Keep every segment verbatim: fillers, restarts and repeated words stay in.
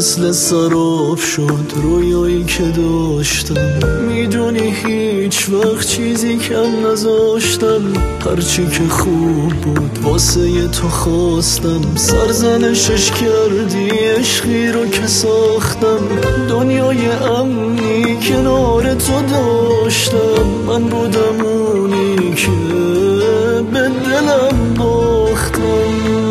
مثل سراب شد رویایی که داشتم. میدونی هیچ وقت چیزی کم نذاشتم، هرچی که خوب بود واسه تو خواستم. سرزنشش کردی عشقی رو که ساختم، دنیای امنی کنار تو داشتم. من بودم اونی که به دلم باختم.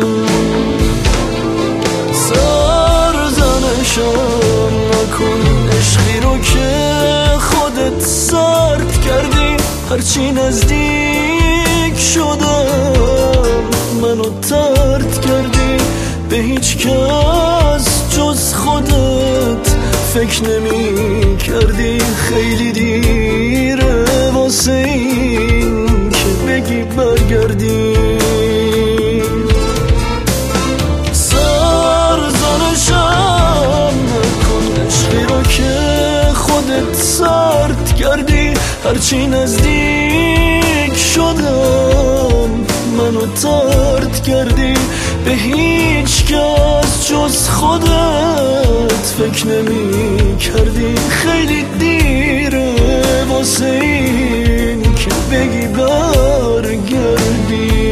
سرزنشم نکن عشقی رو که خودت سرد کردی. هرچی نزدیک شدم منو طرد کردی. به هیچ کس جز خودت فکر نمی کردی. خیلی دیره واسه این که بگی برگردی. سرزنشم نکن عشقی رو که خودت سرد کردی. هرچی نزدیک شدم منو طرد کردی. به هیچ کس جز خودت فکر نمی کردی. خیلی دیره واسه این که بگی برگردی.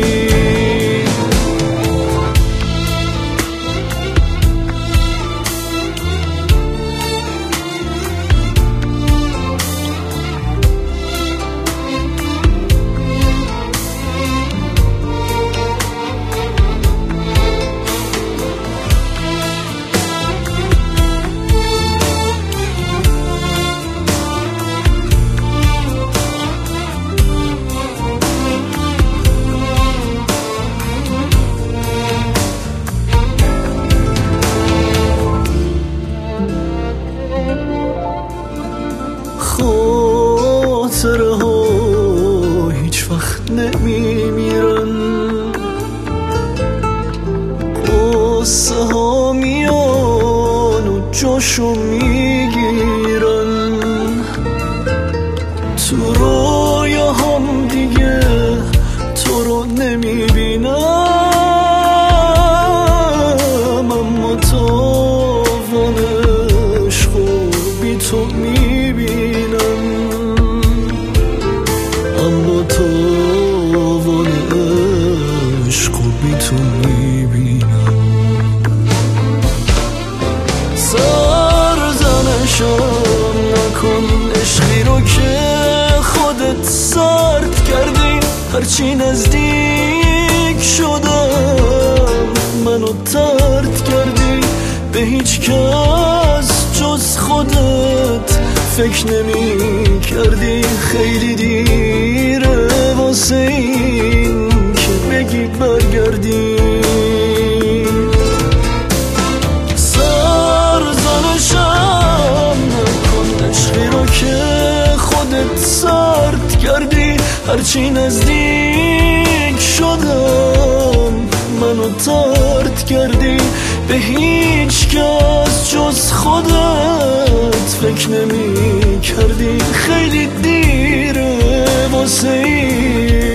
خاطره ها هیچ وقت نمی میرن، قصه ها میان و جاشو میگیرن. تو رویا هم دیگه تو رو نمی بینم، اما تاوان عشق و بی تو میبینم. اما تاوان عشق و بی تو میبینم. سرزنشم نکن عشقی رو که خودت سرد کردی. هرچی نزدیک شدم منو طرد کردی. به هیچ کس جز خودت فکر نمی کردی. خیلی دیره واسه این که بگی برگردی. سرزنشم نکن عشقی رو که خودت سرد کردی. هرچی نزدیک شدم منو طرد کردی. به هیچ کس جز خودت فکر نمی کردی. خیلی دیره واسه این